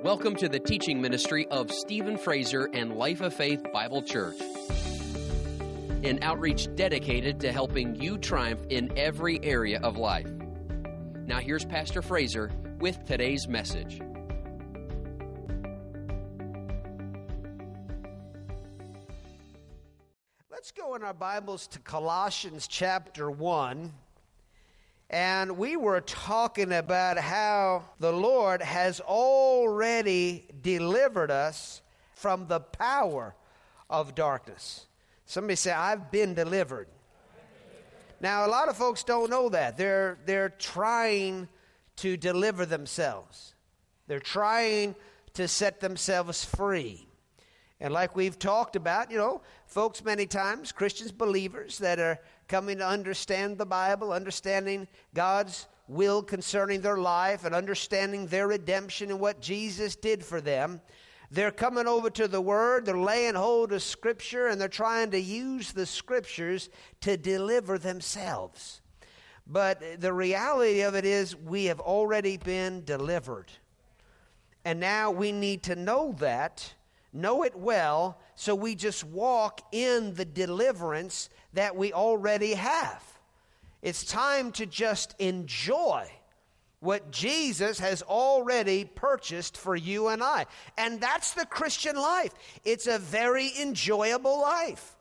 Welcome to the teaching ministry of Stephen Fraser and Life of Faith Bible Church, an outreach dedicated to helping you triumph in every area of life. Now here's Pastor Fraser with today's message. Let's go in our Bibles to Colossians chapter 1. And we were talking about how the Lord has already delivered us from the power of darkness. Somebody say, I've been delivered. Now, a lot of folks don't know that. They're trying to deliver themselves. They're trying to set themselves free. And like we've talked about, folks many times, Christians, believers that are coming to understand the Bible, understanding God's will concerning their life and understanding their redemption and what Jesus did for them, they're coming over to the Word, they're laying hold of Scripture, and they're trying to use the Scriptures to deliver themselves. But the reality of it is we have already been delivered. And now we need to know that, know it well, so we just walk in the deliverance that we already have. It's time to just enjoy what Jesus has already purchased for you and I. And that's the Christian life. It's a very enjoyable life.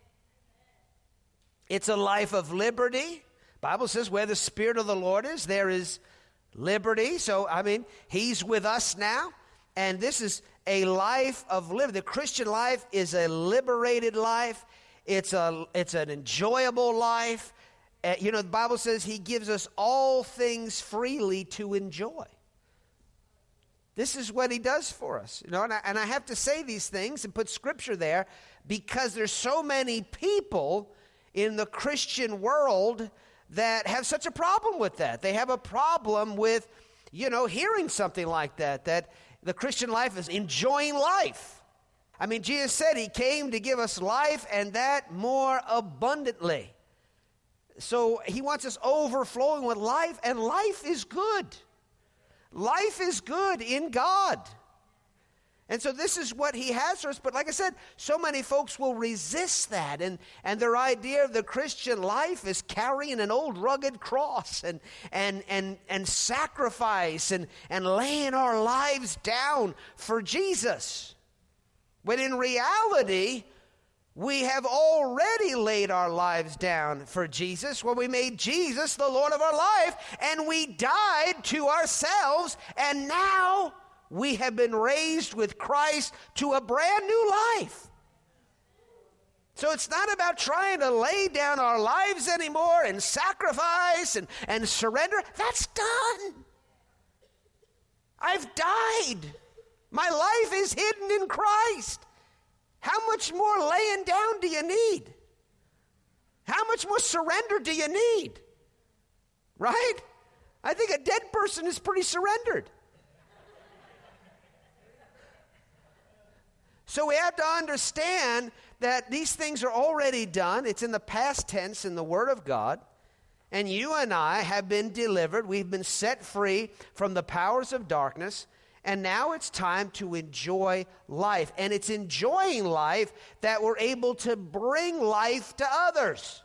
It's a life of liberty. The Bible says where the Spirit of the Lord is, there is liberty. So, He's with us now. And this is a life of liberty. The Christian life is a liberated life. It's an enjoyable life. The Bible says He gives us all things freely to enjoy. This is what He does for us. And I have to say these things and put Scripture there because there's so many people in the Christian world that have such a problem with that. They have a problem with, hearing something like that the Christian life is enjoying life. Jesus said He came to give us life and that more abundantly. So He wants us overflowing with life, and life is good. Life is good in God. And so this is what He has for us. But like I said, so many folks will resist that. And their idea of the Christian life is carrying an old rugged cross and sacrifice and laying our lives down for Jesus. When in reality, we have already laid our lives down for Jesus when we made Jesus the Lord of our life, and we died to ourselves, and now we have been raised with Christ to a brand new life. So it's not about trying to lay down our lives anymore and sacrifice and surrender. That's done. I've died. My life is hidden in Christ. How much more laying down do you need? How much more surrender do you need? Right? I think a dead person is pretty surrendered. So we have to understand that these things are already done. It's in the past tense in the Word of God. And you and I have been delivered. We've been set free from the powers of darkness. And now it's time to enjoy life. And it's enjoying life that we're able to bring life to others.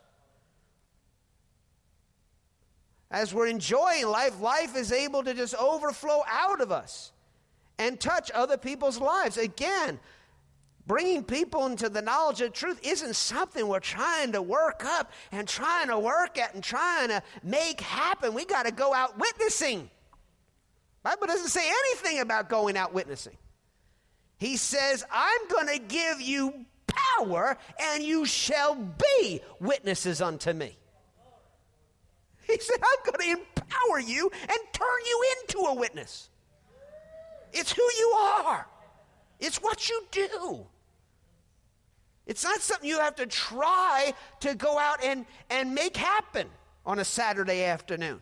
As we're enjoying life, life is able to just overflow out of us and touch other people's lives. Again, bringing people into the knowledge of truth isn't something we're trying to work up and trying to work at and trying to make happen. We got to go out witnessing. The Bible doesn't say anything about going out witnessing. He says, I'm going to give you power and you shall be witnesses unto me. He said, I'm going to empower you and turn you into a witness. It's who you are. It's what you do. It's not something you have to try to go out and make happen on a Saturday afternoon.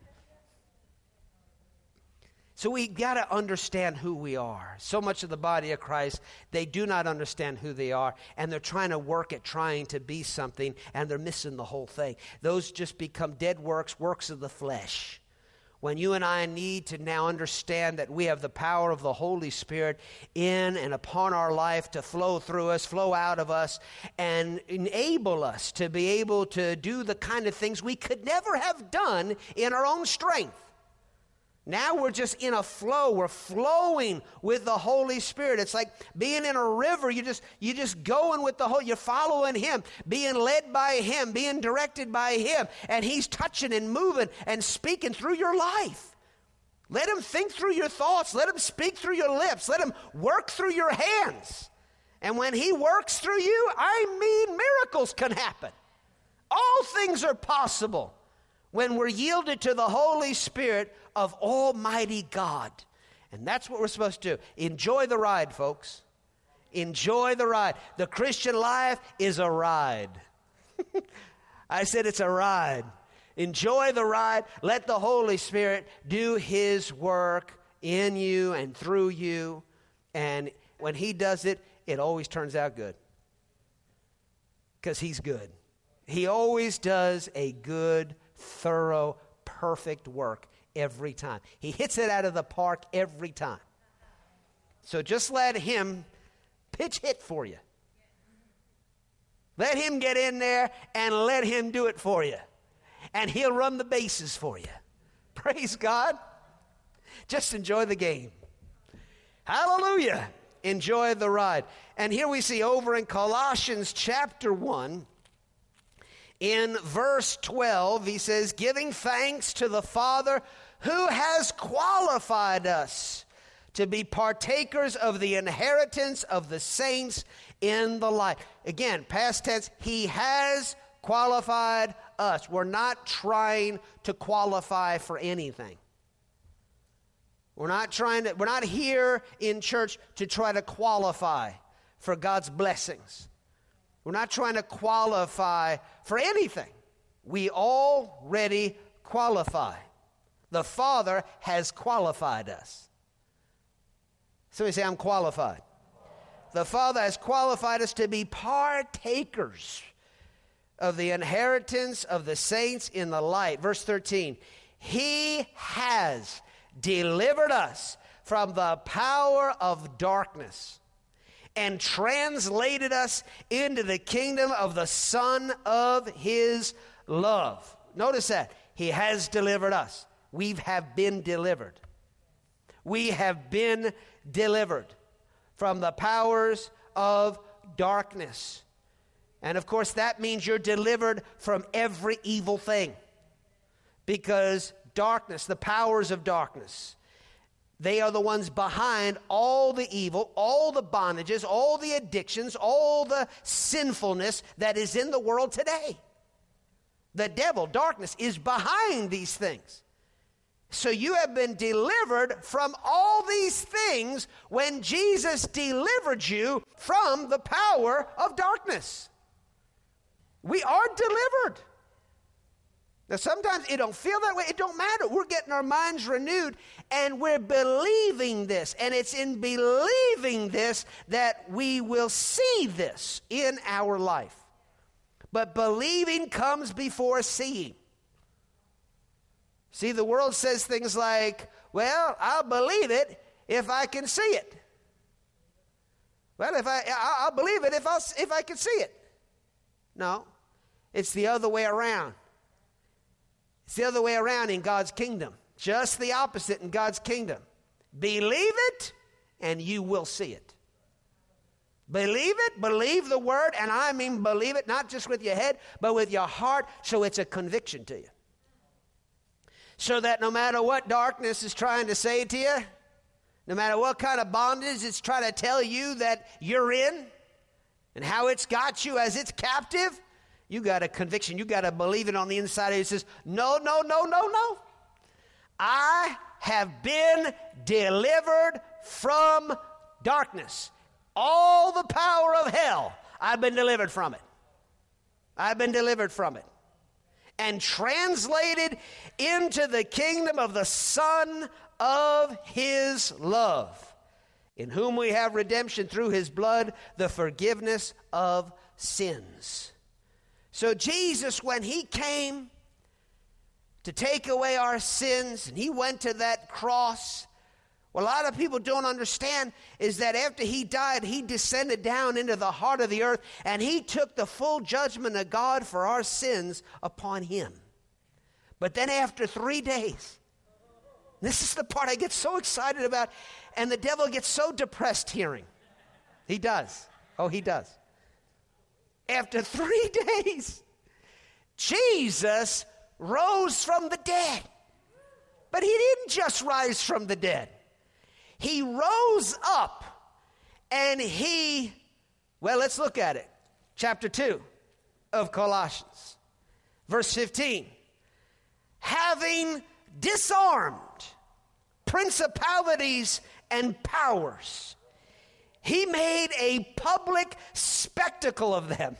So we got to understand who we are. So much of the body of Christ, they do not understand who they are, and they're trying to work at trying to be something, and they're missing the whole thing. Those just become dead works of the flesh. when you and I need to now understand that we have the power of the Holy Spirit in and upon our life to flow through us, flow out of us, and enable us to be able to do the kind of things we could never have done in our own strength. Now we're just in a flow. We're flowing with the Holy Spirit. It's like being in a river. You're just going with the Holy. You're following Him, being led by Him, being directed by Him, and He's touching and moving and speaking through your life. Let Him think through your thoughts. Let Him speak through your lips. Let Him work through your hands. And when He works through you, miracles can happen. All things are possible when we're yielded to the Holy Spirit of Almighty God. And that's what we're supposed to do. Enjoy the ride, folks. Enjoy the ride. The Christian life is a ride. I said it's a ride. Enjoy the ride. Let the Holy Spirit do His work in you and through you. And when He does it, it always turns out good. Because He's good. He always does a good, thorough, perfect work every time. He hits it out of the park every time. So just let Him pitch hit for you. Let Him get in there and let Him do it for you. And He'll run the bases for you. Praise God. Just enjoy the game. Hallelujah. Enjoy the ride. And here we see over in Colossians chapter 1, in verse 12, he says, giving thanks to the Father who has qualified us to be partakers of the inheritance of the saints in the light. Again, past tense, He has qualified us. We're not trying to qualify for anything. We're not here in church to try to qualify for God's blessings. We're not trying to qualify for anything. We already qualify. The Father has qualified us. So we say, I'm qualified. The Father has qualified us to be partakers of the inheritance of the saints in the light. Verse 13, He has delivered us from the power of darkness and translated us into the kingdom of the Son of His love. Notice that. He has delivered us. We have been delivered. We have been delivered from the powers of darkness. And of course, that means you're delivered from every evil thing. Because darkness, the powers of darkness, they are the ones behind all the evil, all the bondages, all the addictions, all the sinfulness that is in the world today. The devil, darkness, is behind these things. So you have been delivered from all these things when Jesus delivered you from the power of darkness. We are delivered. Now, sometimes it don't feel that way. It don't matter. We're getting our minds renewed, and we're believing this. And it's in believing this that we will see this in our life. But believing comes before seeing. See, the world says things like, well, I'll believe it if I can see it. Well, I'll believe it if I can see it. No, it's the other way around. It's the other way around in God's kingdom. Just the opposite in God's kingdom. Believe it, and you will see it. Believe it, believe the word, and I mean believe it, not just with your head, but with your heart, so it's a conviction to you. So that no matter what darkness is trying to say to you, no matter what kind of bondage it's trying to tell you that you're in, and how it's got you as its captive, you got a conviction. You got to believe it on the inside of you. It says, no. I have been delivered from darkness. All the power of hell, I've been delivered from it. I've been delivered from it. And translated into the kingdom of the Son of His love, in whom we have redemption through His blood, the forgiveness of sins. So Jesus, when He came to take away our sins, and he went to that cross. What a lot of people don't understand is that after he died, he descended down into the heart of the earth, and he took the full judgment of God for our sins upon him. But then after 3 days, this is the part I get so excited about, and the devil gets so depressed hearing. He does. Oh, he does. After 3 days, Jesus rose from the dead. But he didn't just rise from the dead. He rose up and let's look at it. Chapter 2 of Colossians, verse 15. Having disarmed principalities and powers, he made a public spectacle of them,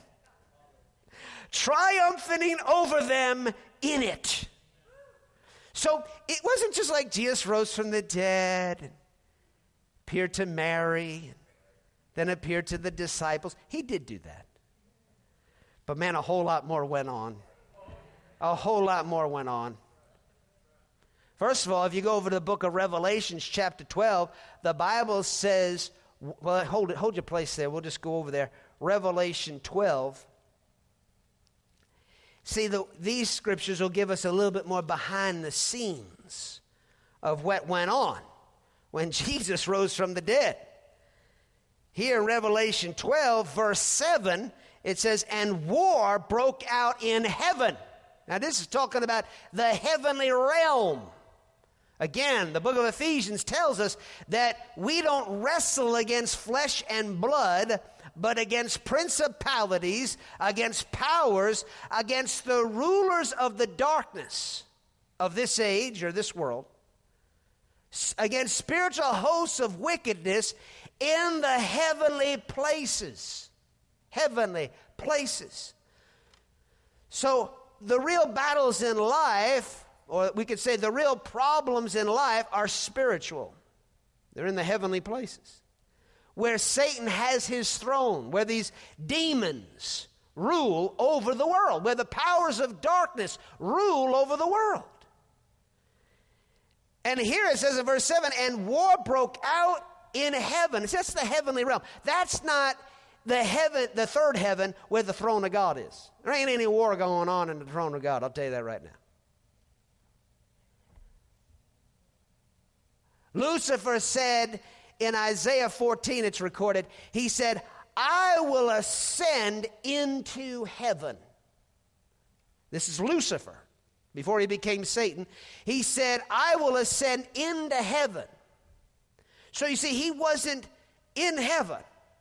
triumphing over them in it. So it wasn't just like Jesus rose from the dead and appeared to Mary, then appeared to the disciples. He did do that. But man, a whole lot more went on. A whole lot more went on. First of all, if you go over to the book of Revelation, chapter 12, the Bible says, well, hold your place there. We'll just go over there. Revelation 12. See, these scriptures will give us a little bit more behind the scenes of what went on when Jesus rose from the dead. Here in Revelation 12, verse 7, it says, and war broke out in heaven. Now, this is talking about the heavenly realm. Again, the book of Ephesians tells us that we don't wrestle against flesh and blood, but against principalities, against powers, against the rulers of the darkness of this age or this world, against spiritual hosts of wickedness in the heavenly places. Heavenly places. So the real battles in life, or we could say the real problems in life, are spiritual. They're in the heavenly places, where Satan has his throne, where these demons rule over the world, where the powers of darkness rule over the world. And here it says in verse 7, and war broke out in heaven. That's the heavenly realm. That's not the third heaven where the throne of God is. There ain't any war going on in the throne of God. I'll tell you that right now. Lucifer said in Isaiah 14, it's recorded, he said, I will ascend into heaven. This is Lucifer. Before he became Satan, he said, I will ascend into heaven. So you see, he wasn't in heaven.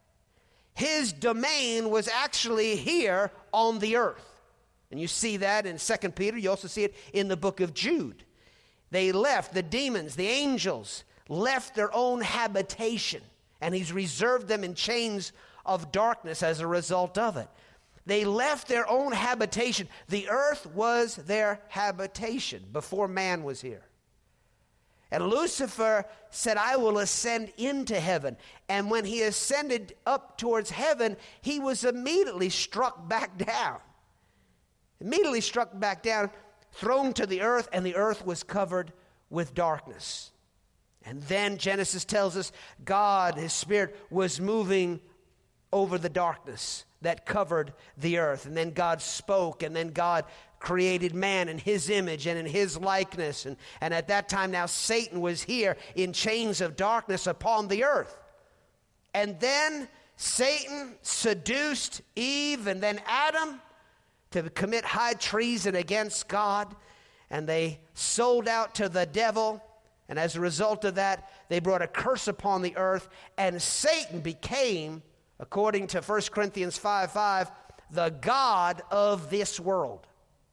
His domain was actually here on the earth. And you see that in 2 Peter. You also see it in the book of Jude. They left, the demons, the angels, left their own habitation. And he's reserved them in chains of darkness as a result of it. They left their own habitation. The earth was their habitation before man was here. And Lucifer said, I will ascend into heaven. And when he ascended up towards heaven, he was immediately struck back down. Immediately struck back down, thrown to the earth, and the earth was covered with darkness. And then Genesis tells us God, his Spirit, was moving over the darkness that covered the earth. And then God spoke, and then God created man in his image and in his likeness. And at that time now Satan was here in chains of darkness upon the earth. And then Satan seduced Eve and then Adam to commit high treason against God. And they sold out to the devil. And as a result of that, they brought a curse upon the earth. And Satan became, according to 1 Corinthians 5:5, the god of this world.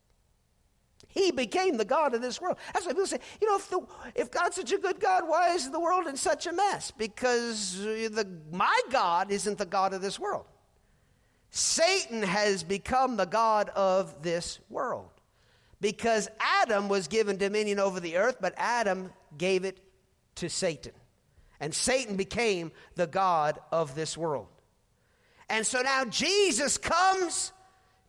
He became the god of this world. That's why people say, if God's such a good God, why is the world in such a mess? Because my God isn't the God of this world. Satan has become the god of this world. Because Adam was given dominion over the earth, but Adam gave it to Satan. And Satan became the god of this world. And so now Jesus comes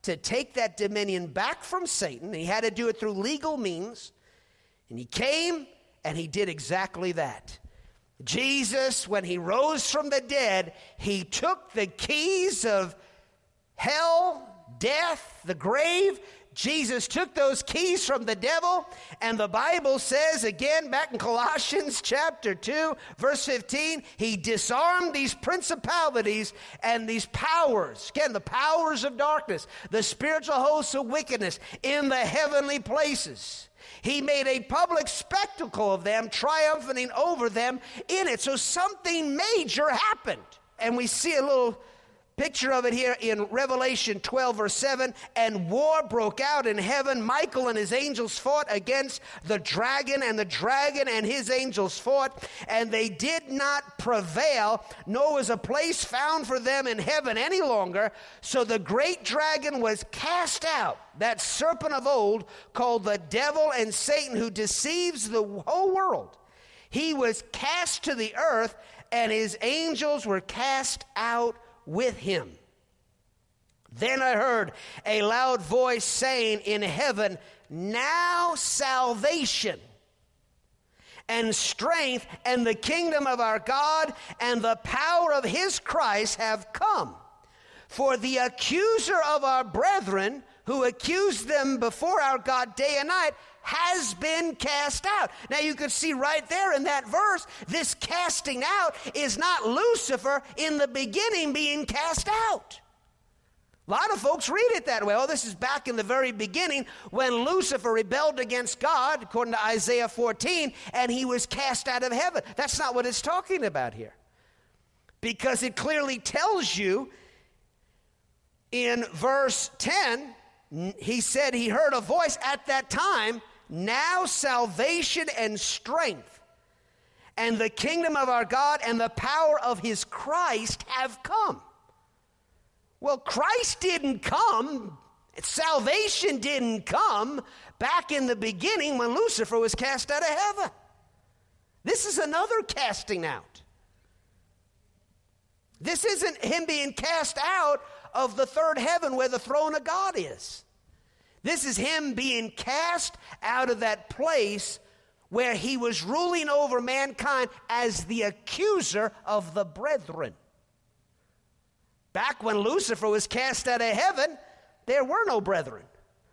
to take that dominion back from Satan. He had to do it through legal means. And he came and he did exactly that. Jesus, when he rose from the dead, he took the keys of hell, death, the grave. Jesus took those keys from the devil, and the Bible says again back in Colossians chapter 2, verse 15, he disarmed these principalities and these powers. Again, the powers of darkness, the spiritual hosts of wickedness in the heavenly places. He made a public spectacle of them, triumphing over them in it. So something major happened. And we see a little picture of it here in Revelation 12, verse 7. And war broke out in heaven. Michael and his angels fought against the dragon, and the dragon and his angels fought, and they did not prevail, nor was a place found for them in heaven any longer. So the great dragon was cast out, that serpent of old, called the devil and Satan, who deceives the whole world. He was cast to the earth, and his angels were cast out with him. Then I heard a loud voice saying in heaven, now salvation and strength and the kingdom of our God and the power of his Christ have come. For the accuser of our brethren, who accused them before our God day and night, has been cast out. Now you can see right there in that verse, this casting out is not Lucifer in the beginning being cast out. A lot of folks read it that way. Oh, this is back in the very beginning when Lucifer rebelled against God, according to Isaiah 14, and he was cast out of heaven. That's not what it's talking about here. Because it clearly tells you in verse 10, he said he heard a voice at that time, now salvation and strength and the kingdom of our God and the power of his Christ have come. Well, Christ didn't come, salvation didn't come back in the beginning when Lucifer was cast out of heaven. This is another casting out. This isn't him being cast out of the third heaven where the throne of God is. This is him being cast out of that place where he was ruling over mankind as the accuser of the brethren. Back when Lucifer was cast out of heaven, there were no brethren.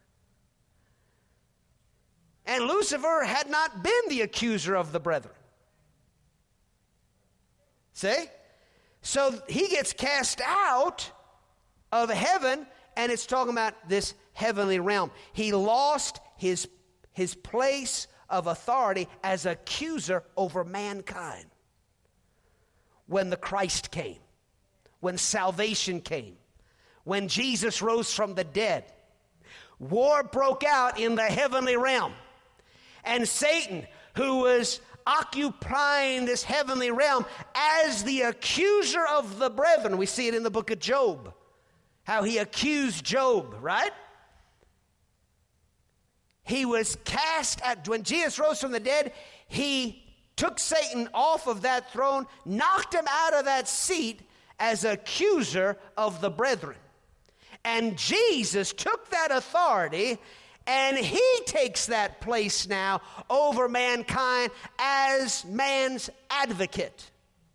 And Lucifer had not been the accuser of the brethren. See? So he gets cast out of heaven, and it's talking about this heavenly realm. He lost his place of authority as accuser over mankind when the Christ came, when salvation came, when Jesus rose from the dead. War broke out in the heavenly realm, and Satan, who was occupying this heavenly realm as the accuser of the brethren, we see it in the book of Job, how he accused Job, right? He was cast at, when Jesus rose from the dead, he took Satan off of that throne, knocked him out of that seat as accuser of the brethren. And Jesus took that authority, and he takes that place now over mankind as man's advocate,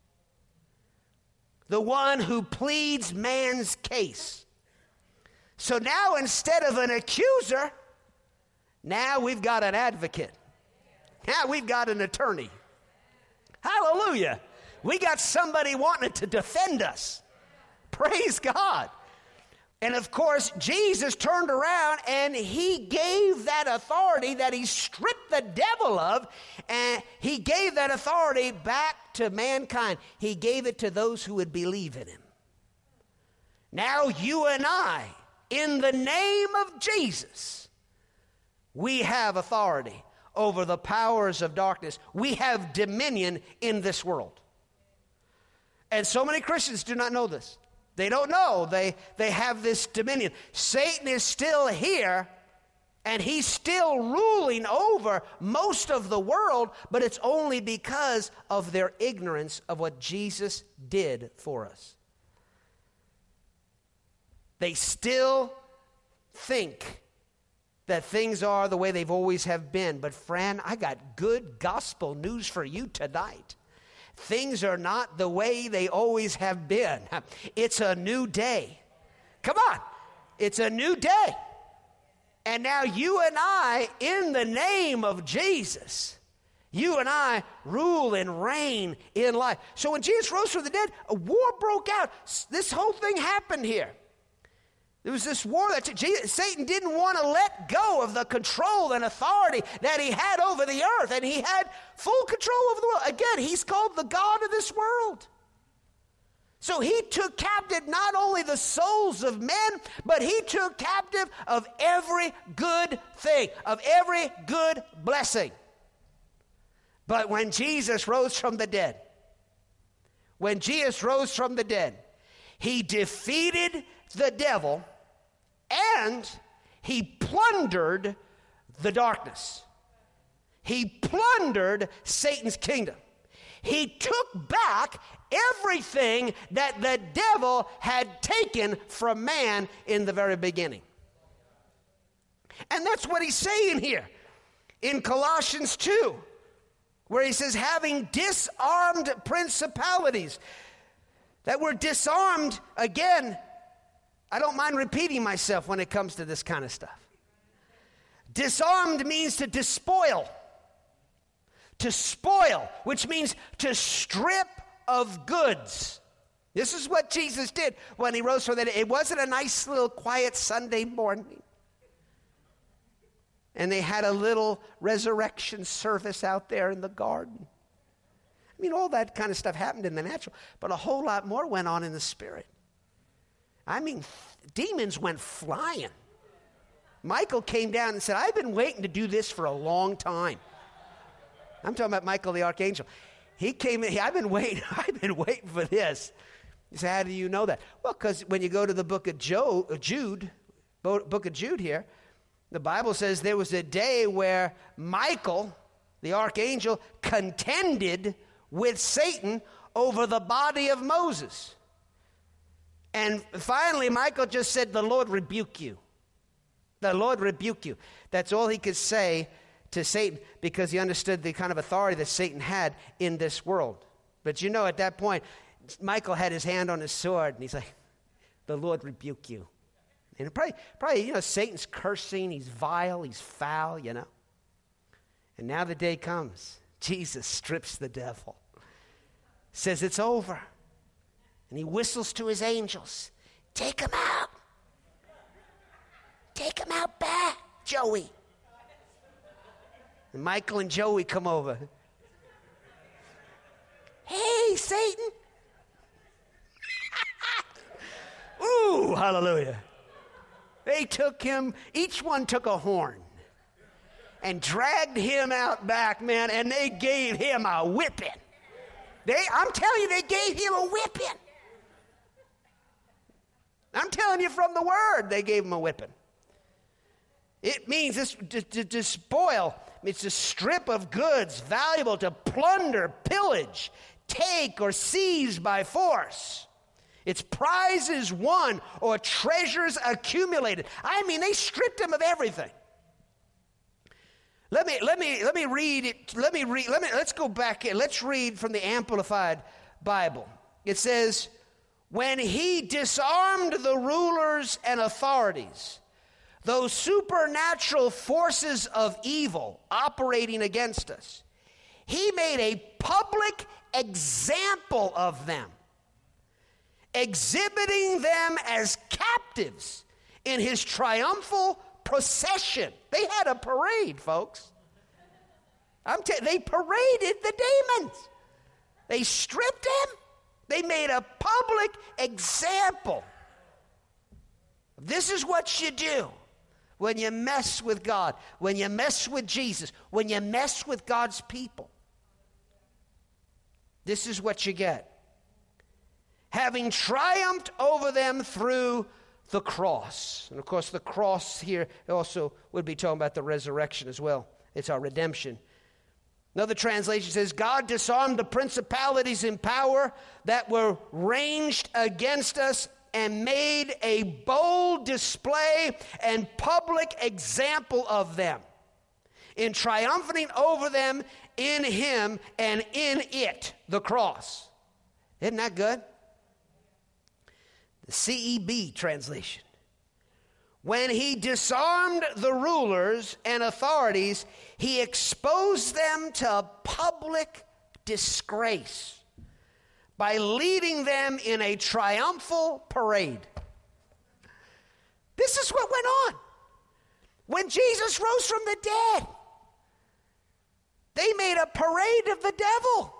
the one who pleads man's case. So now instead of an accuser, now we've got an advocate. Now we've got an attorney. Hallelujah. We got somebody wanting to defend us. Praise God. And of course, Jesus turned around and he gave that authority that he stripped the devil of, and he gave that authority back to mankind. He gave it to those who would believe in him. Now you and I, in the name of Jesus, we have authority over the powers of darkness. We have dominion in this world. And so many Christians do not know this. They don't know they have this dominion. Satan is still here, and he's still ruling over most of the world, but it's only because of their ignorance of what Jesus did for us. They still think that things are the way they've always have been. But friend, I got good gospel news for you tonight. Things are not the way they always have been. It's a new day. Come on. It's a new day. And now you and I, in the name of Jesus, you and I rule and reign in life. So when Jesus rose from the dead, a war broke out. This whole thing happened here. There was this war that Satan didn't want to let go of the control and authority that he had over the earth, and he had full control over the world. Again, he's called the God of this world. So he took captive not only the souls of men, but he took captive of every good thing, of every good blessing. But when Jesus rose from the dead, he defeated the devil and he plundered the darkness. He plundered Satan's kingdom. He took back everything that the devil had taken from man in the very beginning. And that's what he's saying here in Colossians 2, where he says, having disarmed principalities. That word disarmed, again, I don't mind repeating myself when it comes to this kind of stuff. Disarmed means to despoil. To spoil, which means to strip of goods. This is what Jesus did when he rose from the dead. It wasn't a nice little quiet Sunday morning. And they had a little resurrection service out there in the garden. I mean, all that kind of stuff happened in the natural, but a whole lot more went on in the spirit. I mean, demons went flying. Michael came down and said, I've been waiting to do this for a long time. I'm talking about Michael the Archangel. He came in, I've been waiting for this. You say, how do you know that? Well, because when you go to the book of Jude here, the Bible says there was a day where Michael, the archangel, contended with Satan over the body of Moses. And finally, Michael just said, the Lord rebuke you. The Lord rebuke you. That's all he could say to Satan, because he understood the kind of authority that Satan had in this world. But you know, at that point, Michael had his hand on his sword, and he's like, the Lord rebuke you. And probably, you know, Satan's cursing, he's vile, he's foul, you know. And now the day comes. Jesus strips the devil. Says it's over. And he whistles to his angels. Take him out. Take him out back, Joey. And Michael and Joey come over. Hey, Satan. Ooh, hallelujah. They took him, each one took a horn and dragged him out back, man, and they gave him a whipping. I'm telling you, they gave him a whipping. I'm telling you from the word, they gave him a whipping. It means this to spoil. It's a strip of goods valuable to plunder, pillage, take, or seize by force. It's prizes won or treasures accumulated. I mean, they stripped him of everything. Let me read it. Let's go back in. Let's read from the Amplified Bible. It says, when he disarmed the rulers and authorities, those supernatural forces of evil operating against us, he made a public example of them, exhibiting them as captives in his triumphal procession. They had a parade, folks. They paraded the demons. They stripped him. They made a public example. This is what you do when you mess with God, when you mess with Jesus, when you mess with God's people. This is what you get. Having triumphed over them through the cross. And of course, the cross here also would be talking about the resurrection as well. It's our redemption. Another translation says, God disarmed the principalities in power that were ranged against us and made a bold display and public example of them, in triumphing over them in him and in it, the cross. Isn't that good? The CEB translation. When he disarmed the rulers and authorities, he exposed them to public disgrace by leading them in a triumphal parade. This is what went on when Jesus rose from the dead. They made a parade of the devil.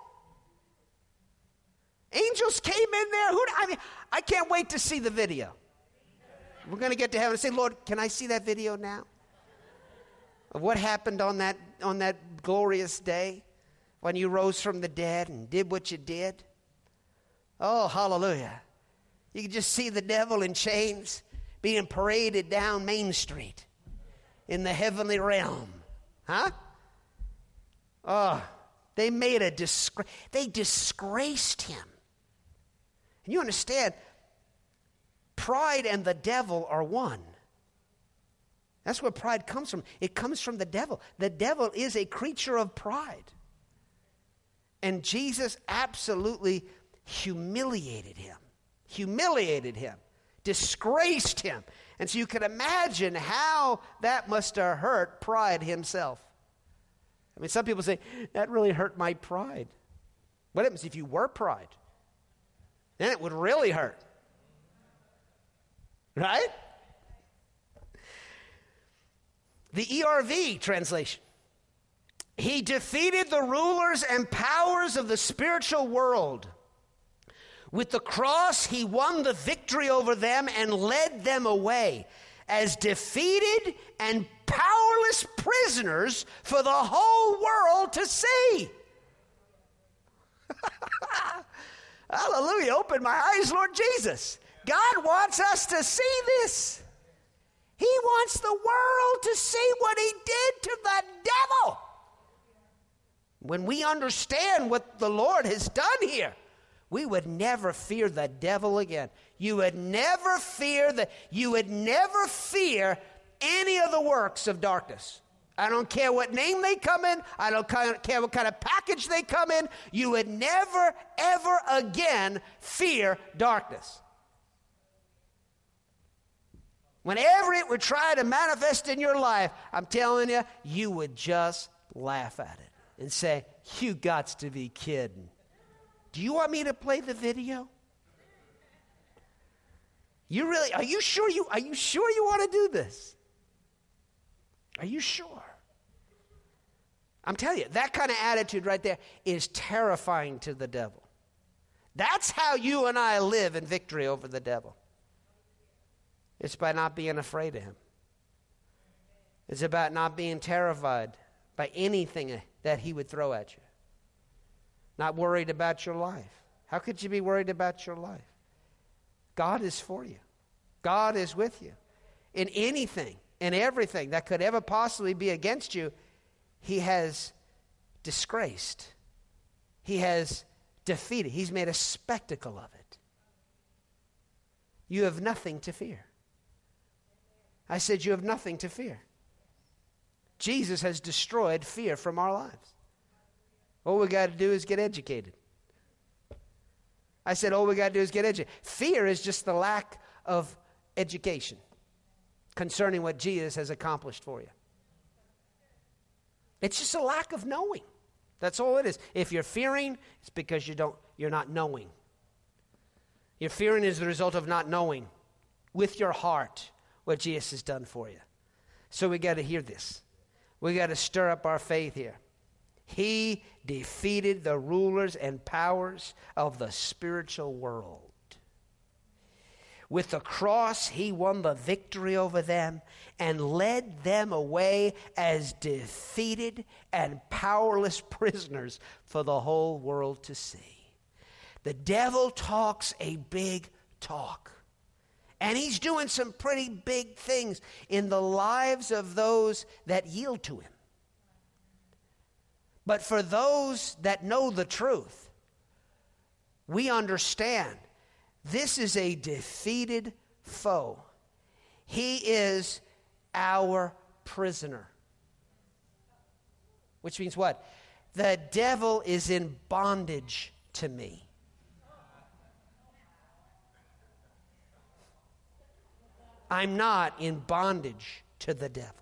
Angels came in there. I can't wait to see the video. We're going to get to heaven and say, Lord, can I see that video now? Of what happened on that glorious day when you rose from the dead and did what you did? Oh, hallelujah. You can just see the devil in chains being paraded down Main Street in the heavenly realm. Huh? Oh, they made a disgrace. They disgraced him. And you understand, pride and the devil are one. That's where pride comes from. It comes from the devil. The devil is a creature of pride. And Jesus absolutely humiliated him, disgraced him. And so you can imagine how that must have hurt pride himself. I mean, some people say, that really hurt my pride. What happens if you were pride? Then it would really hurt. Right? The ERV translation. He defeated the rulers and powers of the spiritual world. With the cross, he won the victory over them and led them away as defeated and powerless prisoners for the whole world to see. Hallelujah. Open my eyes, Lord Jesus. God wants us to see this. He wants the world to see what he did to the devil. When we understand what the Lord has done here, we would never fear the devil again. You would never fear any of the works of darkness. I don't care what name they come in. I don't care what kind of package they come in. You would never, ever again fear darkness. Whenever it would try to manifest in your life, I'm telling you, you would just laugh at it and say, you gots to be kidding. Do you want me to play the video? Are you sure you want to do this? Are you sure? I'm telling you, that kind of attitude right there is terrifying to the devil. That's how you and I live in victory over the devil. It's by not being afraid of him. It's about not being terrified by anything that he would throw at you. Not worried about your life. How could you be worried about your life? God is for you. God is with you. In anything and everything that could ever possibly be against you, he has disgraced. He has defeated. He's made a spectacle of it. You have nothing to fear. I said you have nothing to fear. Jesus has destroyed fear from our lives. All we got to do is get educated. I said all we got to do is get educated. Fear is just the lack of education concerning what Jesus has accomplished for you. It's just a lack of knowing. That's all it is. If you're fearing, it's because you're not knowing. Your fearing is the result of not knowing with your heart what Jesus has done for you. So we got to hear this. We got to stir up our faith here. He defeated the rulers and powers of the spiritual world. With the cross, he won the victory over them and led them away as defeated and powerless prisoners for the whole world to see. The devil talks a big talk. And he's doing some pretty big things in the lives of those that yield to him. But for those that know the truth, we understand This is a defeated foe. He is our prisoner. Which means what? The devil is in bondage to me. I'm not in bondage to the devil.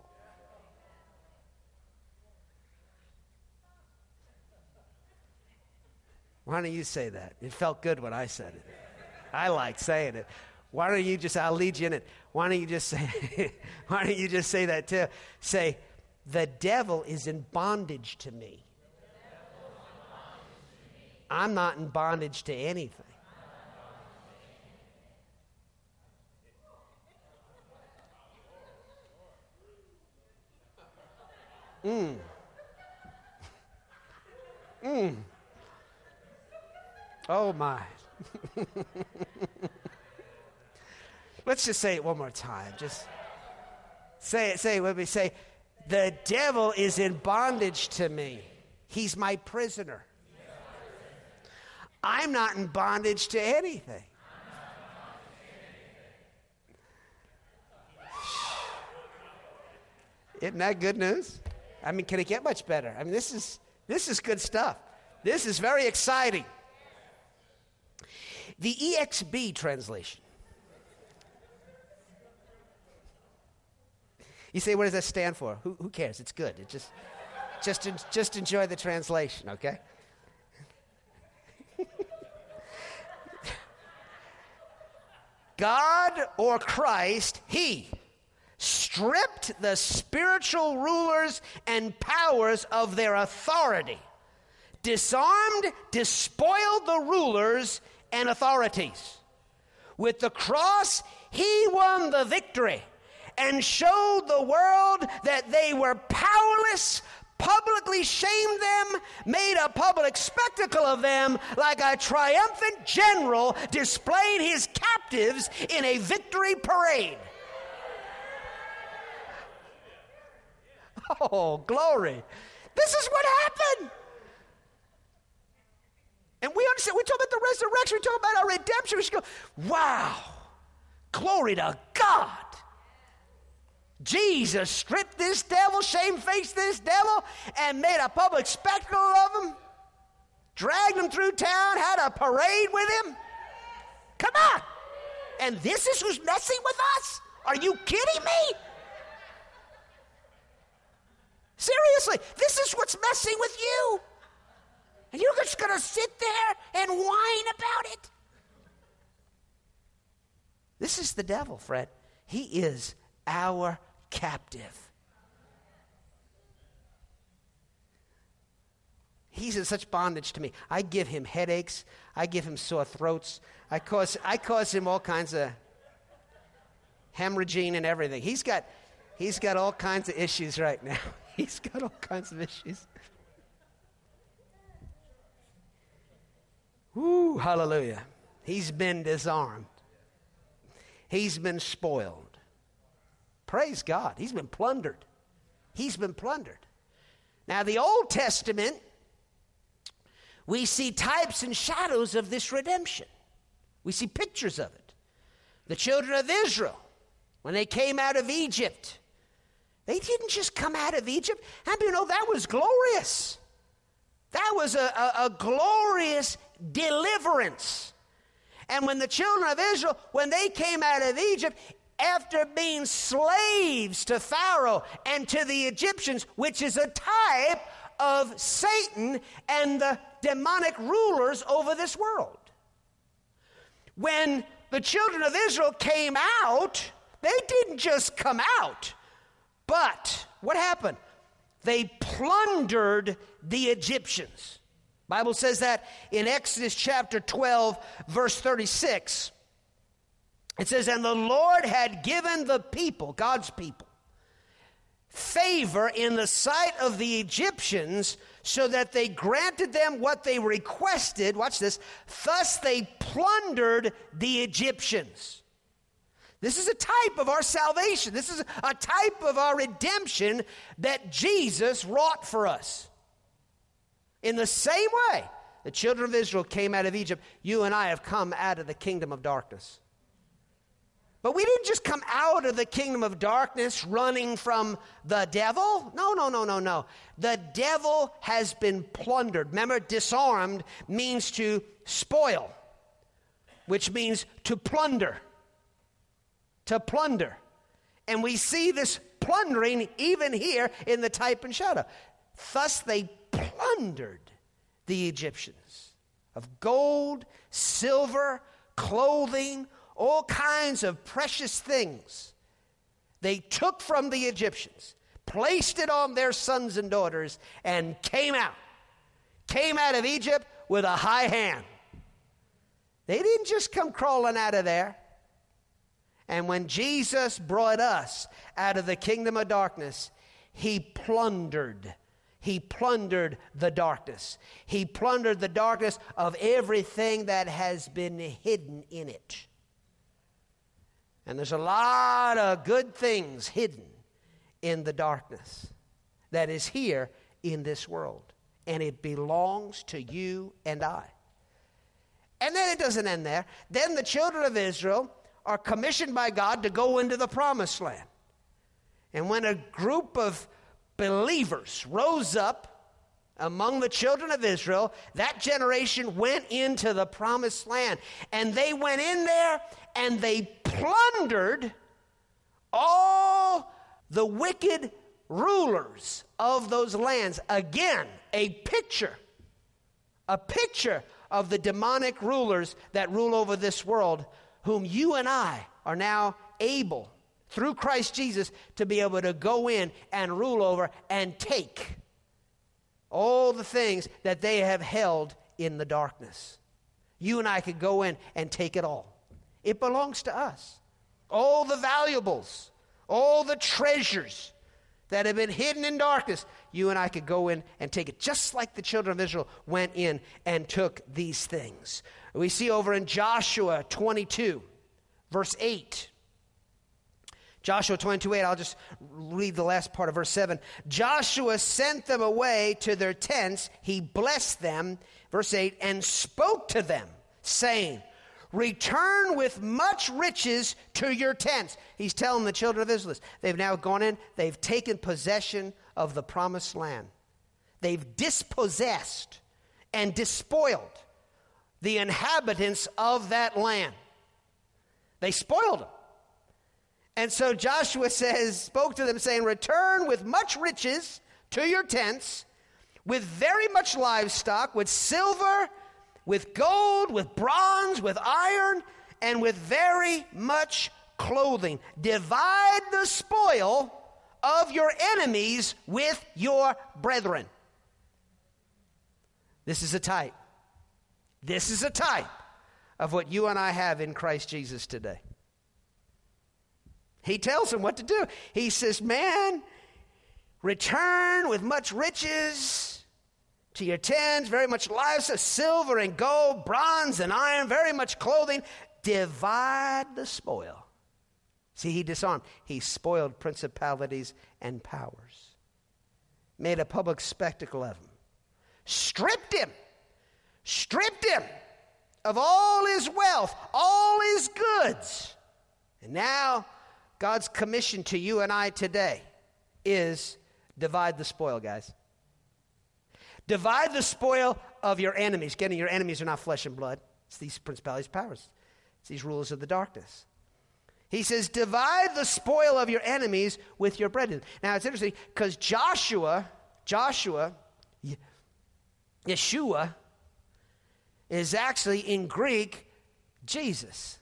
Why don't you say that? It felt good when I said it. I like saying it. Why don't you just, I'll lead you in it. Why don't you just say, why don't you just say that too? Say, the devil is in bondage to me. I'm not in bondage to anything. Oh my. Let's just say it one more time. Just say it with me. Say, the devil is in bondage to me. He's my prisoner. I'm not in bondage to anything. Isn't that good news? I mean, can it get much better? I mean, this is good stuff. This is very exciting. The EXB translation. You say, what does that stand for? Who cares? It's good. It just enjoy the translation, okay? God or Christ, he stripped the spiritual rulers and powers of their authority, disarmed, despoiled the rulers and authorities. With the cross, he won the victory and showed the world that they were powerless, publicly shamed them, made a public spectacle of them, like a triumphant general displayed his captives in a victory parade. Oh, glory. This is what happened. And we understand, we talk about the resurrection, we talk about our redemption, we should go, wow, glory to God. Jesus stripped this devil, shamefaced this devil, and made a public spectacle of him, dragged him through town, had a parade with him. Come on. And this is who's messing with us? Are you kidding me? Seriously, this is what's messing with you. And you're just going to sit there and whine about it? This is the devil, Fred. He is our captive. He's in such bondage to me. I give him headaches. I give him sore throats. I cause him all kinds of hemorrhaging and everything. He's got all kinds of issues right now. He's got all kinds of issues. Woo, hallelujah. He's been disarmed. He's been spoiled. Praise God. He's been plundered. He's been plundered. Now, the Old Testament, we see types and shadows of this redemption. We see pictures of it. The children of Israel, when they came out of Egypt, they didn't just come out of Egypt. How do you know that was glorious? That was a glorious deliverance. And when the children of Israel, when they came out of Egypt, after being slaves to Pharaoh and to the Egyptians, which is a type of Satan and the demonic rulers over this world. When the children of Israel came out, they didn't just come out, but what happened? They plundered the Egyptians. The Bible says that in Exodus chapter 12, verse 36. It says, and the Lord had given the people, God's people, favor in the sight of the Egyptians, so that they granted them what they requested. Watch this. Thus they plundered the Egyptians. This is a type of our salvation. This is a type of our redemption that Jesus wrought for us. In the same way the children of Israel came out of Egypt, you and I have come out of the kingdom of darkness. But we didn't just come out of the kingdom of darkness running from the devil. No. The devil has been plundered. Remember, disarmed means to spoil, which means to plunder. To plunder. And we see this plundering even here in the type and shadow. Thus they plundered the Egyptians of gold, silver, clothing, all kinds of precious things. They took from the Egyptians, placed it on their sons and daughters, and came out of Egypt with a high hand. They didn't just come crawling out of there. And when Jesus brought us out of the kingdom of darkness, he plundered the darkness. He plundered the darkness of everything that has been hidden in it. And there's a lot of good things hidden in the darkness that is here in this world. And it belongs to you and I. And then it doesn't end there. Then the children of Israel are commissioned by God to go into the promised land. And when a group of believers rose up among the children of Israel, that generation went into the promised land. And they went in there and they plundered all the wicked rulers of those lands. Again, a picture of the demonic rulers that rule over this world, whom you and I are now able, through Christ Jesus, to be able to go in and rule over and take all the things that they have held in the darkness. You and I could go in and take it all. It belongs to us. All the valuables, all the treasures that have been hidden in darkness, you and I could go in and take it, just like the children of Israel went in and took these things. We see over in Joshua 22, verse 8. Joshua 22:8, I'll just read the last part of verse 7. Joshua sent them away to their tents. He blessed them, verse 8, and spoke to them, saying, return with much riches to your tents. He's telling the children of Israel this. They've now gone in, they've taken possession of the promised land. They've dispossessed and despoiled the inhabitants of that land. They spoiled them. And so Joshua spoke to them saying, return with much riches to your tents, with very much livestock, with silver, with gold, with bronze, with iron, and with very much clothing. Divide the spoil of your enemies with your brethren. This is a type. This is a type of what you and I have in Christ Jesus today. He tells them what to do. He says, man, return with much riches to your tents, very much livestock, silver and gold, bronze and iron, very much clothing. Divide the spoil. See, he disarmed. He spoiled principalities and powers. Made a public spectacle of him. Stripped him of all his wealth, all his goods. And now God's commission to you and I today is divide the spoil, guys. Divide the spoil of your enemies. Again, your enemies are not flesh and blood. It's these principalities, powers. It's these rulers of the darkness. He says, divide the spoil of your enemies with your brethren. Now, it's interesting because Yeshua is actually in Greek, Jesus.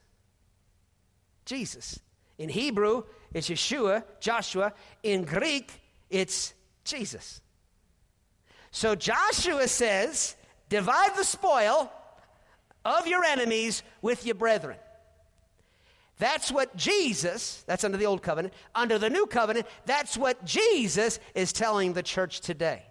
In Hebrew, it's Yeshua, Joshua. In Greek, it's Jesus. So Joshua says, divide the spoil of your enemies with your brethren. That's what Jesus, that's under the old covenant. Under the new covenant, that's what Jesus is telling the church today.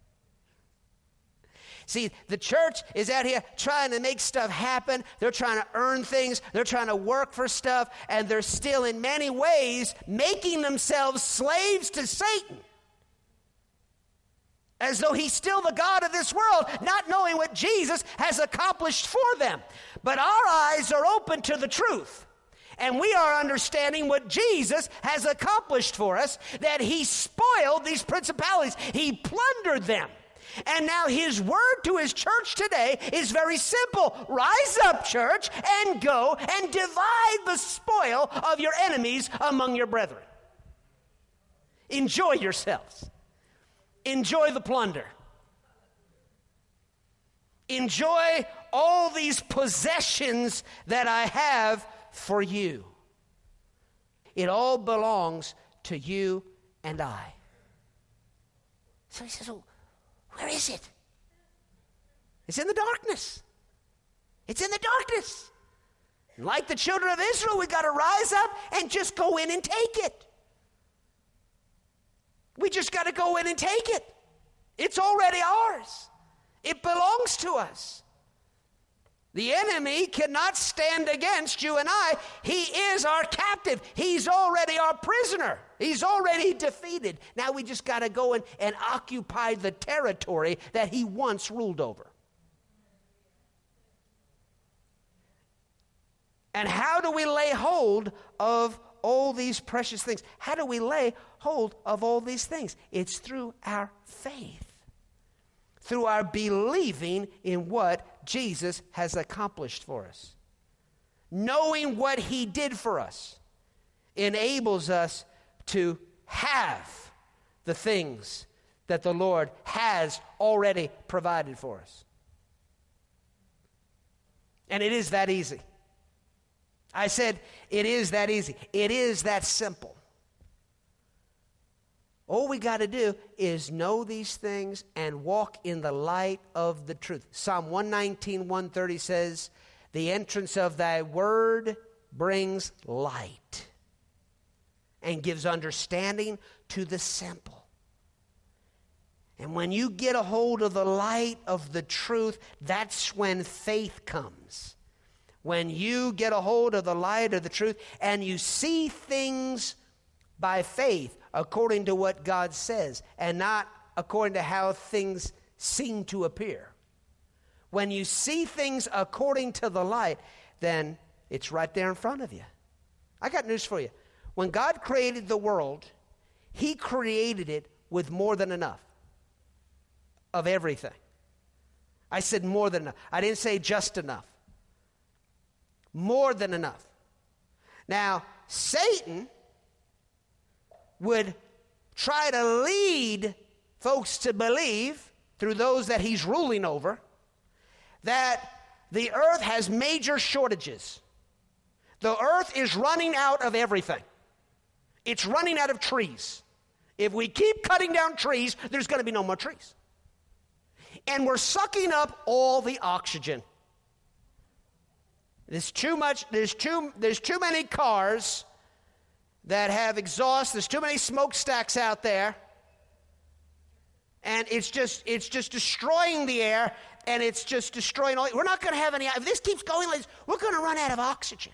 See, the church is out here trying to make stuff happen. They're trying to earn things. They're trying to work for stuff. And they're still, in many ways, making themselves slaves to Satan. As though he's still the God of this world, not knowing knowing what Jesus has accomplished for them. But our eyes are open to the truth. And we are understanding what Jesus has accomplished for us, that he spoiled these principalities. He plundered them. And now his word to his church today is very simple. Rise up, church, and go and divide the spoil of your enemies among your brethren. Enjoy yourselves. Enjoy the plunder. Enjoy all these possessions that I have for you. It all belongs to you and I. So he says, oh, where is it? It's in the darkness. It's in the darkness. Like the children of Israel, we got to rise up and just go in and take it. We just got to go in and take it. It's already ours. It belongs to us. The enemy cannot stand against you and I. He is our captive. He's already our prisoner. He's already defeated. Now we just got to go in and occupy the territory that he once ruled over. And how do we lay hold of all these precious things? How do we lay hold of all these things? It's through our faith. Through our believing in what Jesus has accomplished for us. Knowing what he did for us enables us to have the things that the Lord has already provided for us. And it is that easy. I said it is that easy. It is that simple. All we got to do is know these things and walk in the light of the truth. Psalm 119, 130 says, the entrance of thy word brings light and gives understanding to the simple. And when you get a hold of the light of the truth, that's when faith comes. When you get a hold of the light of the truth and you see things by faith, according to what God says, and not according to how things seem to appear. When you see things according to the light, then it's right there in front of you. I got news for you. When God created the world, he created it with more than enough of everything. I said more than enough. I didn't say just enough. More than enough. Now, Satan would try to lead folks to believe, through those that he's ruling over, that the earth has major shortages. The earth is running out of everything. It's running out of trees. If we keep cutting down trees, there's going to be no more trees. And we're sucking up all the oxygen. There's too many cars that have exhaust. There's too many smokestacks out there. And it's just destroying the air, and it's just destroying all. We're not going to have any. If this keeps going like this, we're going to run out of oxygen.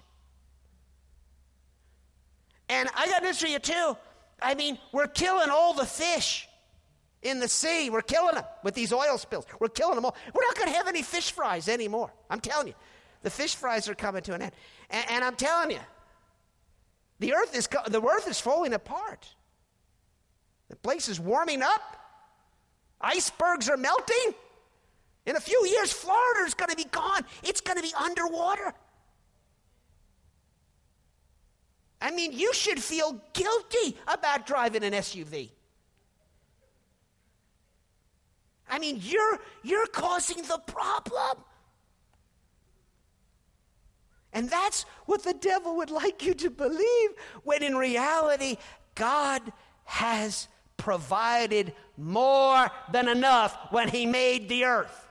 And I got news for you too. I mean, we're killing all the fish in the sea. We're killing them with these oil spills. We're killing them all. We're not going to have any fish fries anymore. I'm telling you. The fish fries are coming to an end. And I'm telling you, the earth is falling apart. The place is warming up. Icebergs are melting. In a few years, Florida is going to be gone. It's going to be underwater. I mean, you should feel guilty about driving an SUV. I mean, you're causing the problem. And that's what the devil would like you to believe, when in reality, God has provided more than enough when he made the earth.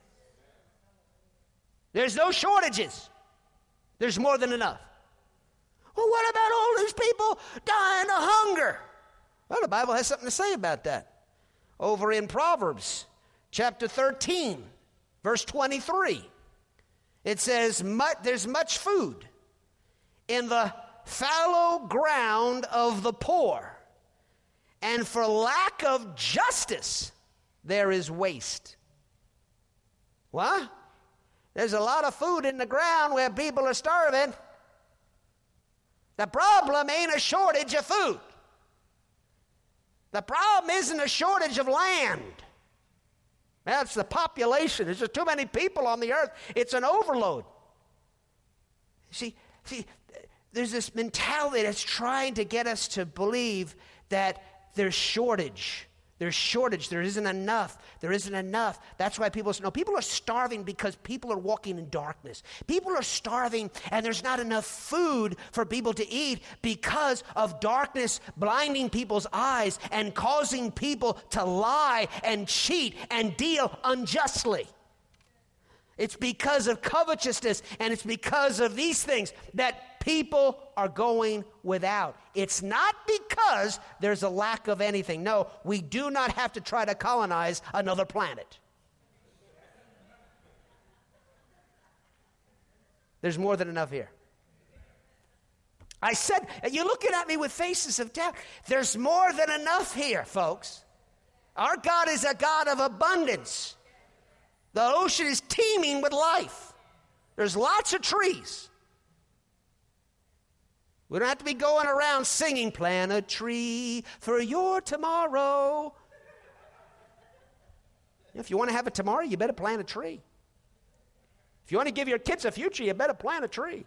There's no shortages. There's more than enough. Well, what about all these people dying of hunger? Well, the Bible has something to say about that. Over in Proverbs chapter 13, verse 23. It says, there's much food in the fallow ground of the poor, and for lack of justice there is waste. What? There's a lot of food in the ground where people are starving. The problem ain't a shortage of food. The problem isn't a shortage of land. That's the population. There's just too many people on the earth. It's an overload. See, there's this mentality that's trying to get us to believe that there's shortage. There's shortage. There isn't enough. There isn't enough. That's why people say, no, people are starving because people are walking in darkness. People are starving and there's not enough food for people to eat because of darkness blinding people's eyes and causing people to lie and cheat and deal unjustly. It's because of covetousness and it's because of these things that people are going without. It's not because there's a lack of anything. No, we do not have to try to colonize another planet. There's more than enough here. I said, you're looking at me with faces of doubt. There's more than enough here, folks. Our God is a God of abundance. The ocean is teeming with life. There's lots of trees. We don't have to be going around singing, plant a tree for your tomorrow. If you want to have a tomorrow, you better plant a tree. If you want to give your kids a future, you better plant a tree.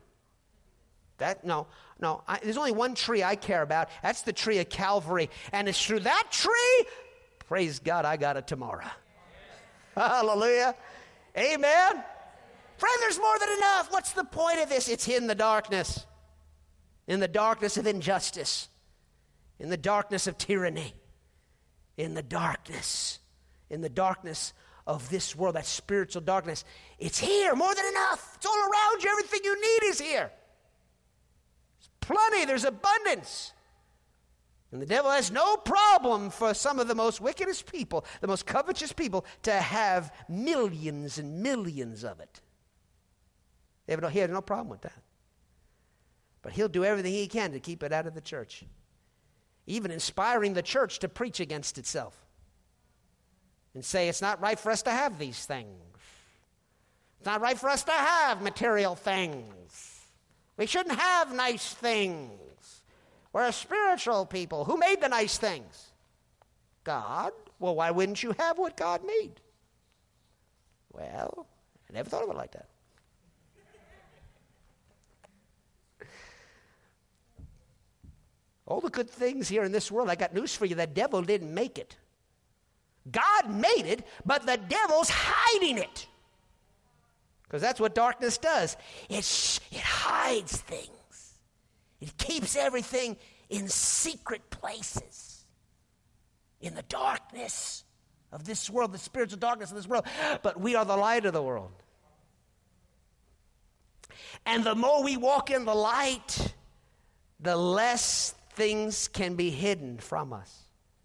There's only one tree I care about. That's the tree of Calvary. And it's through that tree, praise God, I got a tomorrow. Hallelujah. Amen. Friend, there's more than enough. What's the point of this? It's in the darkness. In the darkness of injustice. In the darkness of tyranny. In the darkness of this world, that spiritual darkness. It's here, more than enough. It's all around you. Everything you need is here. There's plenty. There's abundance. And the devil has no problem for some of the most wickedest people, the most covetous people, to have millions and millions of it. He has no problem with that. But he'll do everything he can to keep it out of the church. Even inspiring the church to preach against itself. And say it's not right for us to have these things. It's not right for us to have material things. We shouldn't have nice things. We're a spiritual people. Who made the nice things? God. Well, why wouldn't you have what God made? Well, I never thought of it like that. All the good things here in this world, I got news for you, the devil didn't make it. God made it, but the devil's hiding it. Because that's what darkness does. It hides things. It keeps everything in secret places. In the darkness of this world, the spiritual darkness of this world. But we are the light of the world. And the more we walk in the light, the less things can be hidden from us.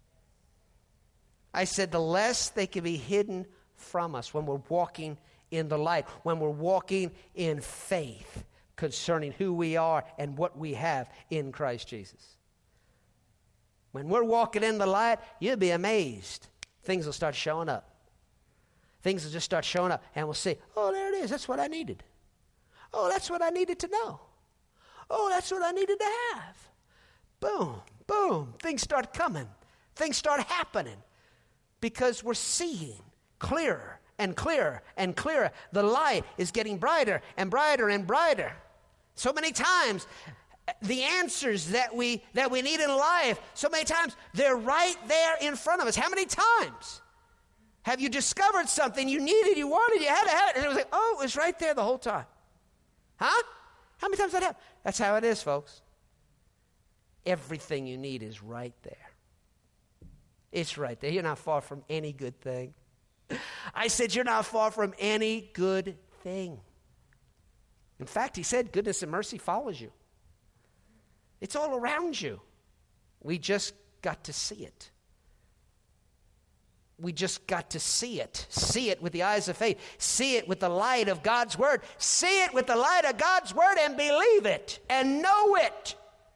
I said the less they can be hidden from us when we're walking in the light, when we're walking in faith concerning who we are and what we have in Christ Jesus. When we're walking in the light, you'll be amazed. Things will start showing up. Things will just start showing up, and we'll see, oh, there it is. That's what I needed. Oh, that's what I needed to know. Oh, that's what I needed to have. Boom, boom. Things start coming. Things start happening because we're seeing clearer and clearer and clearer. The light is getting brighter and brighter and brighter. So many times, the answers that we need in life, so many times, they're right there in front of us. How many times have you discovered something you needed, you wanted, you had to have it, and it was like, oh, it was right there the whole time. Huh? How many times that happened? That's how it is, folks. Everything you need is right there. It's right there. You're not far from any good thing. I said you're not far from any good thing. In fact, he said goodness and mercy follows you. It's all around you. We just got to see it. We just got to see it. See it with the eyes of faith. See it with the light of God's word. See it with the light of God's word and believe it and know it.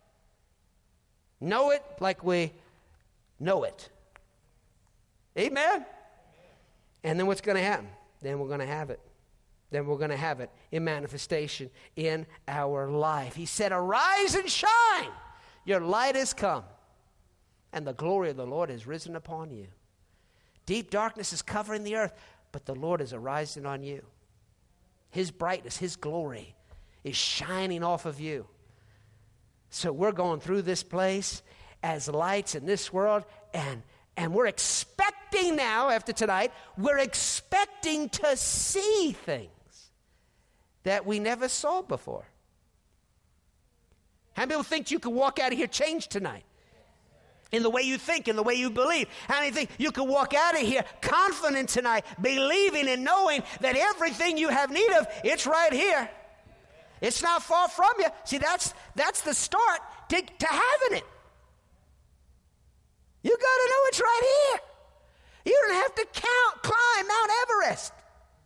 Know it like we know it. Amen? And then what's going to happen? then we're going to have it. Then we're going to have it in manifestation in our life. He said, arise and shine. Your light has come, and the glory of the Lord has risen upon you. Deep darkness is covering the earth, but the Lord is arising on you. His brightness, His glory is shining off of you. So we're going through this place as lights in this world, and we're expecting now, after tonight, we're expecting to see things that we never saw before. How many people think you can walk out of here changed tonight? In the way you think, in the way you believe. How many think you can walk out of here confident tonight, believing and knowing that everything you have need of, it's right here. It's not far from you. See, that's the start to having it. You got to know it's right here. You don't have to climb Mount Everest.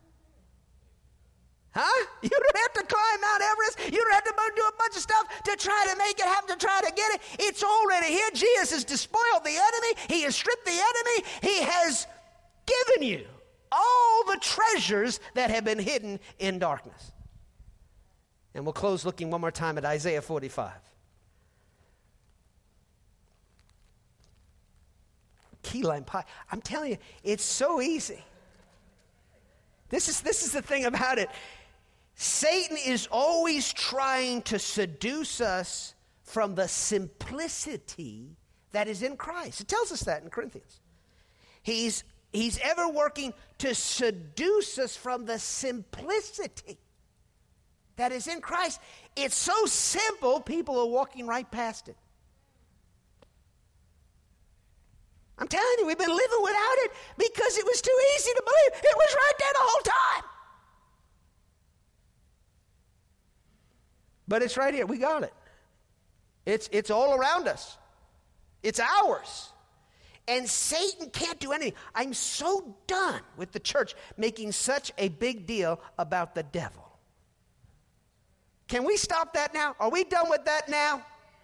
Huh? You don't have to climb Mount Everest. You don't have to do a bunch of stuff to try to make it happen, to try to get it. It's already here. Jesus has despoiled the enemy. He has stripped the enemy. He has given you all the treasures that have been hidden in darkness. And we'll close looking one more time at Isaiah 45. Key lime pie. I'm telling you, it's so easy. This is the thing about it. Satan is always trying to seduce us from the simplicity that is in Christ. It tells us that in Corinthians. He's ever working to seduce us from the simplicity that is in Christ. It's so simple, people are walking right past it. I'm telling you, we've been living without it because it was too easy to believe. It was right there the whole time. But it's right here. We got it. It's all around us. It's ours. And Satan can't do anything. I'm so done with the church making such a big deal about the devil. Can we stop that now? Are we done with that now?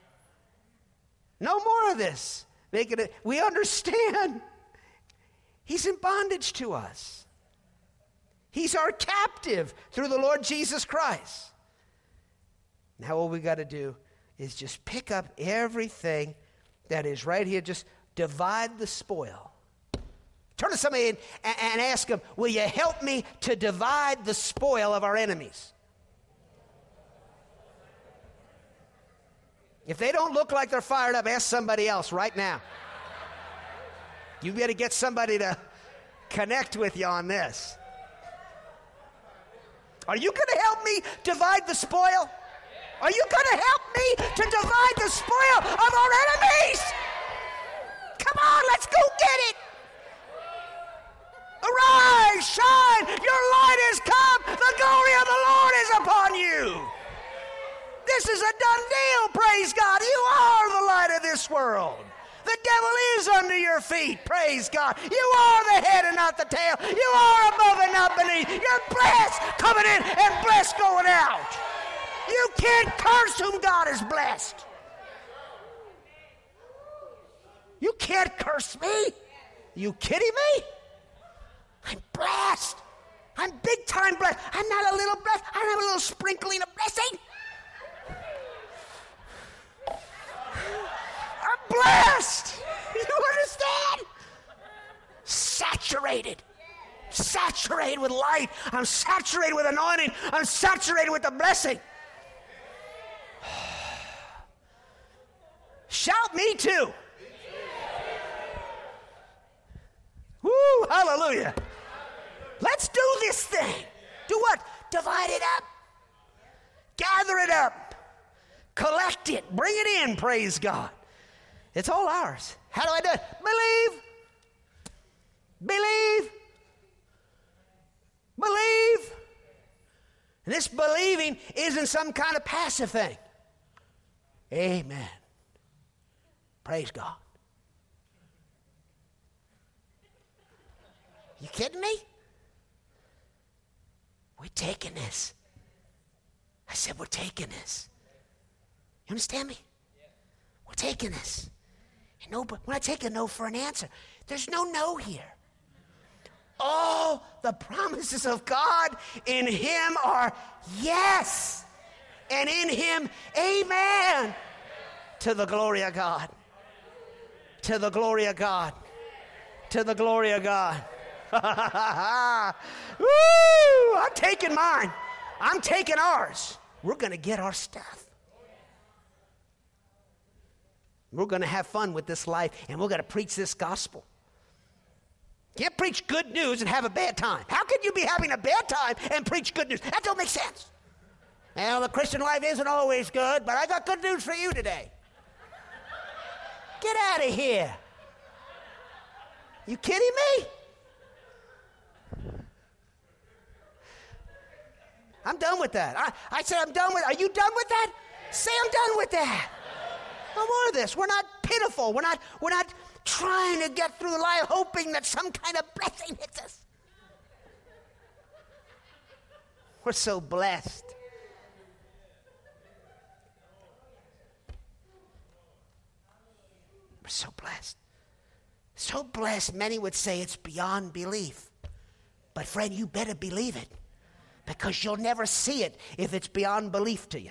No more of this. We understand he's in bondage to us. He's our captive through the Lord Jesus Christ. Now all we got to do is just pick up everything that is right here. Just divide the spoil. Turn to somebody and ask them, will you help me to divide the spoil of our enemies? If they don't look like they're fired up, ask somebody else right now. You better get somebody to connect with you on this. Are you going to help me divide the spoil? Are you going to help me to divide the spoil of our enemies? Come on, let's go get it. Arise, shine, your light has come. The glory of the Lord is upon you. This is a done deal, praise God. You are the light of this world. The devil is under your feet, praise God. You are the head and not the tail. You are above and not beneath. You're blessed coming in and blessed going out. You can't curse whom God has blessed. You can't curse me. You kidding me? I'm blessed. I'm big time blessed. I'm not a little blessed. I don't have a little sprinkling of blessing. I'm blessed. You understand? Saturated. Saturated with light. I'm saturated with anointing. I'm saturated with the blessing. Shout me too. Woo, hallelujah. Let's do this thing. Do what? Divide it up. Gather it up. Collect it. Bring it in, praise God. It's all ours. How do I do it? Believe. Believe. Believe. And this believing isn't some kind of passive thing. Amen. Praise God. You kidding me? We're taking this. I said we're taking this. You understand me? We're taking this. And no, but when I take a no for an answer, there's no here. all the promises of God in him are yes. And in him, amen. To the glory of God. To the glory of God. To the glory of God. Woo! I'm taking mine. I'm taking ours. We're going to get our stuff. We're going to have fun with this life, and we're going to preach this gospel. Can't preach good news and have a bad time. How can you be having a bad time and preach good news? That don't make sense. Well, the Christian life isn't always good, but I got good news for you today. Get out of here. You kidding me? I'm done with that. I said I'm done with. Are you done with that? Say I'm done with that. No more of this. We're not pitiful. We're not trying to get through life hoping that some kind of blessing hits us. We're so blessed. We're so blessed. So blessed, many would say it's beyond belief. But friend, you better believe it, because you'll never see it if it's beyond belief to you.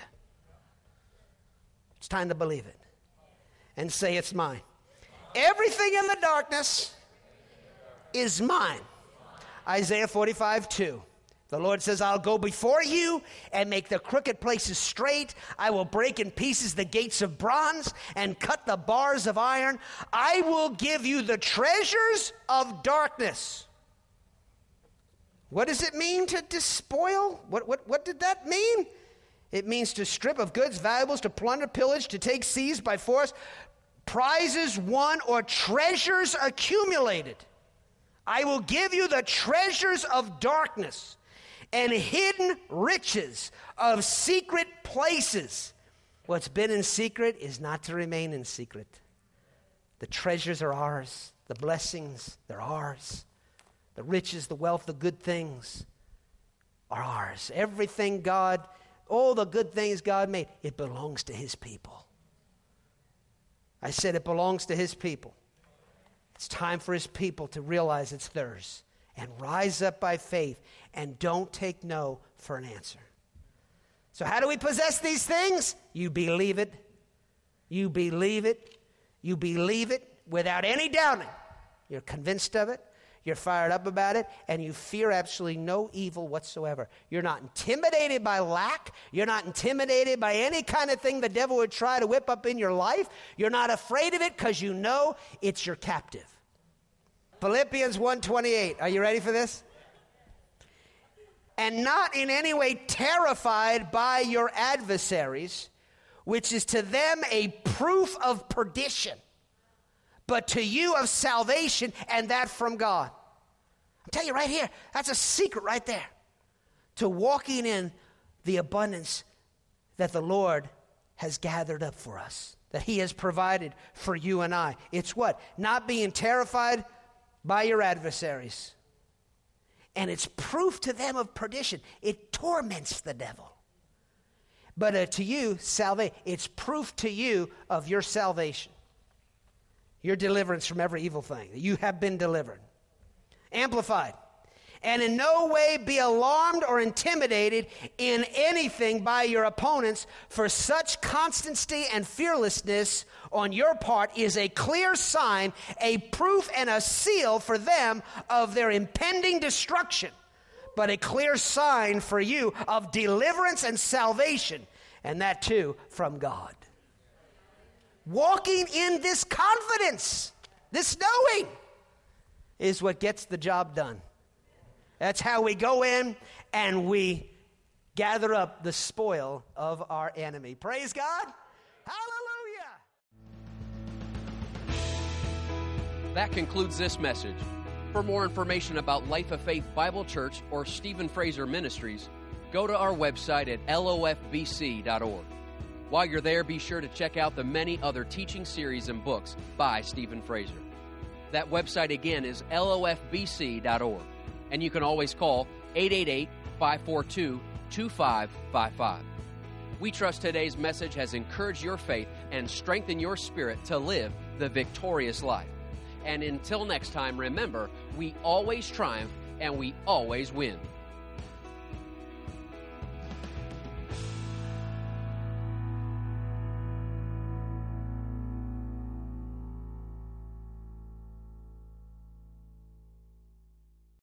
It's time to believe it and say it's mine. Everything in the darkness is mine. Isaiah 45:2. The Lord says, I'll go before you and make the crooked places straight. I will break in pieces the gates of bronze and cut the bars of iron. I will give you the treasures of darkness. What does it mean to despoil? What did that mean? It means to strip of goods, valuables, to plunder, pillage, to take, seize by force, prizes won or treasures accumulated. I will give you the treasures of darkness and hidden riches of secret places. What's been in secret is not to remain in secret. The treasures are ours. The blessings, they're ours. The riches, the wealth, the good things are ours. Everything God, all the good things God made, it belongs to his people. I said it belongs to his people. It's time for his people to realize it's theirs and rise up by faith and don't take no for an answer. So how do we possess these things? You believe it. You believe it. You believe it without any doubting. You're convinced of it. You're fired up about it, and you fear absolutely no evil whatsoever. You're not intimidated by lack. You're not intimidated by any kind of thing the devil would try to whip up in your life. You're not afraid of it because you know it's your captive. Philippians 1:28. Are you ready for this? And not in any way terrified by your adversaries, which is to them a proof of perdition, but to you of salvation, and that from God. I'm telling you right here, that's a secret right there to walking in the abundance that the Lord has gathered up for us, that he has provided for you and I. It's what? Not being terrified by your adversaries. And it's proof to them of perdition. It torments the devil. But to you, salvation, it's proof to you of your salvation. Your deliverance from every evil thing. You have been delivered. Amplified. And in no way be alarmed or intimidated in anything by your opponents, for such constancy and fearlessness on your part is a clear sign, a proof and a seal for them of their impending destruction, but a clear sign for you of deliverance and salvation, and that too from God. Walking in this confidence, this knowing, is what gets the job done. That's how we go in and we gather up the spoil of our enemy. Praise God. Hallelujah. That concludes this message. For more information about Life of Faith Bible Church or Stephen Fraser Ministries, go to our website at lofbc.org. While you're there, be sure to check out the many other teaching series and books by Stephen Fraser. That website again is lofbc.org. And you can always call 888-542-2555. We trust today's message has encouraged your faith and strengthened your spirit to live the victorious life. And until next time, remember, we always triumph and we always win.